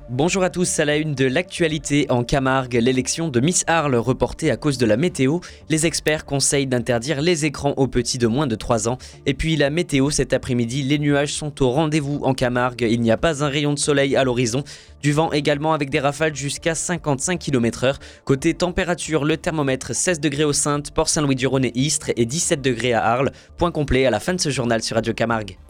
Bonjour à tous, à la une de l'actualité en Camargue, l'élection de Miss Arles reportée à cause de la météo. Les experts conseillent d'interdire les écrans aux petits de moins de 3 ans. Et puis la météo cet après-midi, les nuages sont au rendez-vous en Camargue. Il n'y a pas un rayon de soleil à l'horizon. Du vent également avec des rafales jusqu'à 55 km/h. Côté température, le thermomètre 16 degrés au Saintes, Port-Saint-Louis-du-Rhône et Istres et 17 degrés à Arles. Point complet à la fin de ce journal sur Radio Camargue.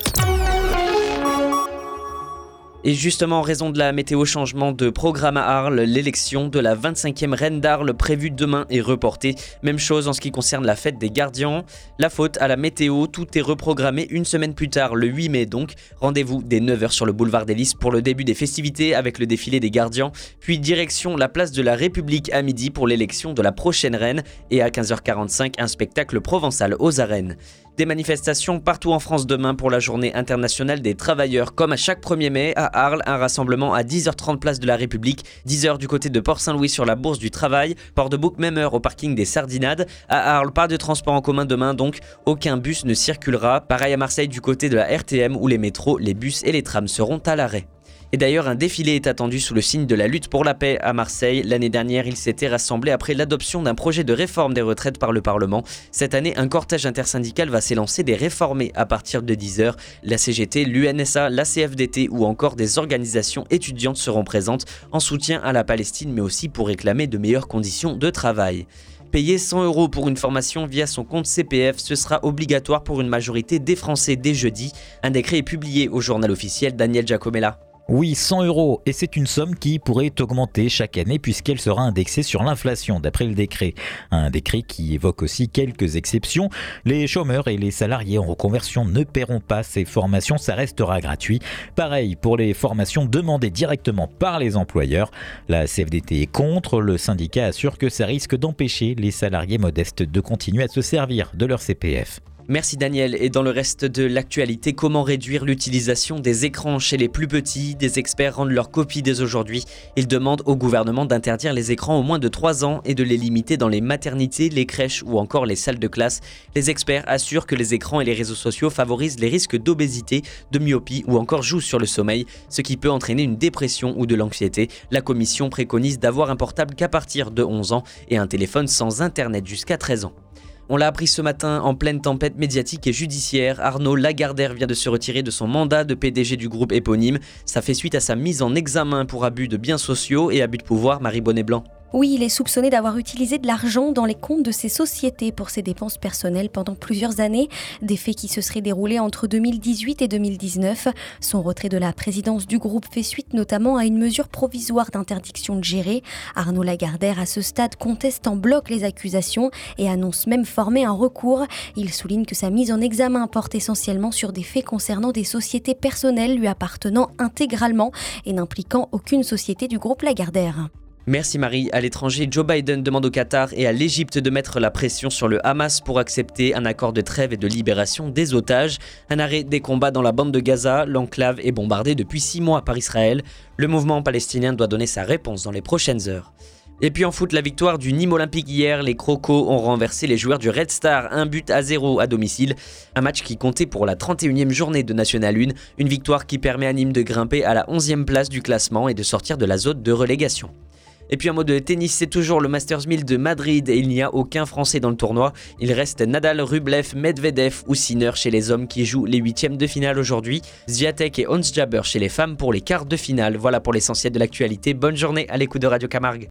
Et justement, en raison de la météo changement de programme à Arles, l'élection de la 25e reine d'Arles prévue demain est reportée. Même chose en ce qui concerne la fête des gardiens. La faute à la météo, tout est reprogrammé une semaine plus tard, le 8 mai donc. Rendez-vous dès 9h sur le boulevard des Lys pour le début des festivités avec le défilé des gardiens. Puis direction la place de la République à midi pour l'élection de la prochaine reine. Et à 15h45, un spectacle provençal aux arènes. Des manifestations partout en France demain pour la journée internationale des travailleurs. Comme à chaque 1er mai, à Arles, un rassemblement à 10h30 place de la République, 10h du côté de Port-Saint-Louis sur la Bourse du Travail, Port-de-Bouc même heure au parking des Sardinades. À Arles, pas de transport en commun demain donc, aucun bus ne circulera. Pareil à Marseille du côté de la RTM où les métros, les bus et les trams seront à l'arrêt. Et d'ailleurs, un défilé est attendu sous le signe de la lutte pour la paix à Marseille. L'année dernière, il s'était rassemblé après l'adoption d'un projet de réforme des retraites par le Parlement. Cette année, un cortège intersyndical va s'élancer des réformés à partir de 10h. La CGT, l'UNSA, la CFDT ou encore des organisations étudiantes seront présentes en soutien à la Palestine, mais aussi pour réclamer de meilleures conditions de travail. Payer 100 € pour une formation via son compte CPF, ce sera obligatoire pour une majorité des Français dès jeudi. Un décret est publié au journal officiel. Daniel Giacomella. Oui, 100 €, et c'est une somme qui pourrait augmenter chaque année puisqu'elle sera indexée sur l'inflation d'après le décret. Un décret qui évoque aussi quelques exceptions. Les chômeurs et les salariés en reconversion ne paieront pas ces formations, ça restera gratuit. Pareil pour les formations demandées directement par les employeurs. La CFDT est contre, le syndicat assure que ça risque d'empêcher les salariés modestes de continuer à se servir de leur CPF. Merci Daniel. Et dans le reste de l'actualité, comment réduire l'utilisation des écrans chez les plus petits? Des experts rendent leur copie dès aujourd'hui. Ils demandent au gouvernement d'interdire les écrans aux moins de 3 ans et de les limiter dans les maternités, les crèches ou encore les salles de classe. Les experts assurent que les écrans et les réseaux sociaux favorisent les risques d'obésité, de myopie ou encore jouent sur le sommeil, ce qui peut entraîner une dépression ou de l'anxiété. La commission préconise d'avoir un portable qu'à partir de 11 ans et un téléphone sans internet jusqu'à 13 ans. On l'a appris ce matin en pleine tempête médiatique et judiciaire. Arnaud Lagardère vient de se retirer de son mandat de PDG du groupe éponyme. Ça fait suite à sa mise en examen pour abus de biens sociaux et abus de pouvoir. Marie Bonnet-Blanc. Oui, il est soupçonné d'avoir utilisé de l'argent dans les comptes de ses sociétés pour ses dépenses personnelles pendant plusieurs années, des faits qui se seraient déroulés entre 2018 et 2019. Son retrait de la présidence du groupe fait suite notamment à une mesure provisoire d'interdiction de gérer. Arnaud Lagardère, à ce stade, conteste en bloc les accusations et annonce même former un recours. Il souligne que sa mise en examen porte essentiellement sur des faits concernant des sociétés personnelles lui appartenant intégralement et n'impliquant aucune société du groupe Lagardère. Merci Marie. À l'étranger, Joe Biden demande au Qatar et à l'Égypte de mettre la pression sur le Hamas pour accepter un accord de trêve et de libération des otages. Un arrêt des combats dans la bande de Gaza. L'enclave est bombardée depuis 6 mois par Israël. Le mouvement palestinien doit donner sa réponse dans les prochaines heures. Et puis en foot, la victoire du Nîmes Olympique hier. Les Crocos ont renversé les joueurs du Red Star, 1-0 à domicile. Un match qui comptait pour la 31e journée de National 1. Une victoire qui permet à Nîmes de grimper à la 11e place du classement et de sortir de la zone de relégation. Et puis en mode de tennis, c'est toujours le Masters 1000 de Madrid et il n'y a aucun Français dans le tournoi. Il reste Nadal, Rublev, Medvedev ou Sinner chez les hommes qui jouent les 8e de finale aujourd'hui. Swiatek et Ons Jabeur chez les femmes pour les quarts de finale. Voilà pour l'essentiel de l'actualité. Bonne journée à l'écoute de Radio Camargue.